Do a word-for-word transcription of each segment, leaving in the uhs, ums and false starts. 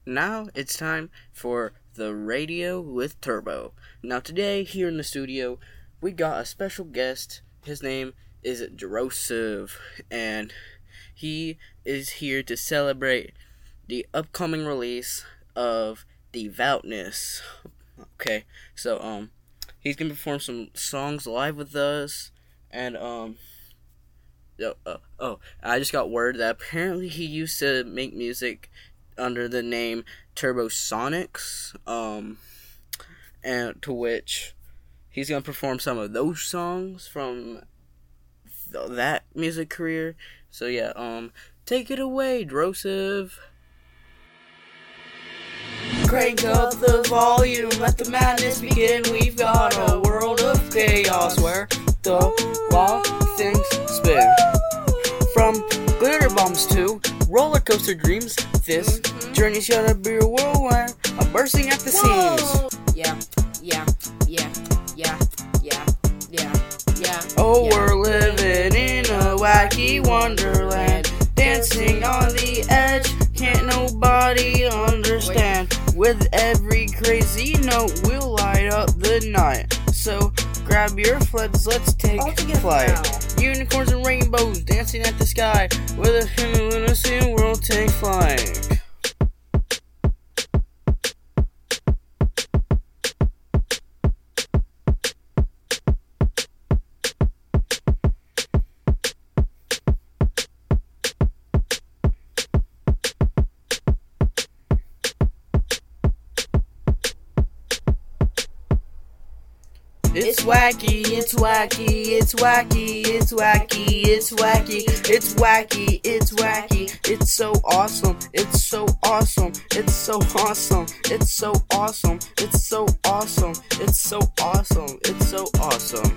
Now it's time for the radio with Turbo. Now today here in the studio we got a special guest. His name is Joseph, and he is here to celebrate the upcoming release of Devoutness. Okay, so um, he's gonna perform some songs live with us, and um. Oh, oh, oh, I just got word that apparently he used to make music under the name Turbosonics, um, and to which he's gonna perform some of those songs from th- that music career. So yeah, um, take it away, Drosif. Crank up the volume, let the madness begin. We've got a world of chaos where the wild things spin. From glitter bombs to roller coaster dreams, this mm-hmm. journey's gonna be a whirlwind, a bursting at the Whoa. seams. Yeah, yeah, yeah, yeah, yeah, yeah, yeah. Oh, yeah. We're living in a wacky wonderland, dancing on the edge, can't nobody understand. With every crazy note, we'll light up the night. So grab your floods, let's take flight. Now. Unicorns and rainbows dancing at the sky, with a innocent world take flight. It's wacky, it's wacky, it's wacky, it's wacky, it's wacky, it's wacky, it's wacky, it's so awesome, it's so awesome, it's so awesome, it's so awesome, it's so awesome, it's so awesome, it's so awesome.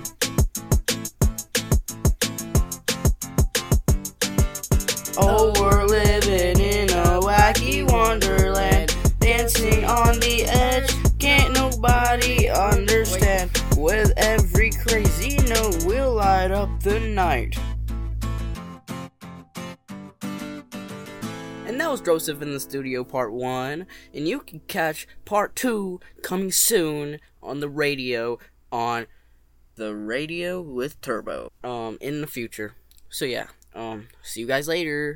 Oh, we're living in a wacky wonderland, dancing on the edge, can't nobody understand. With every crazy note, we'll light up the night. And that was Joseph in the Studio Part one. And you can catch Part two coming soon on the radio, on the radio with Turbo, um, in the future. So yeah, um, see you guys later.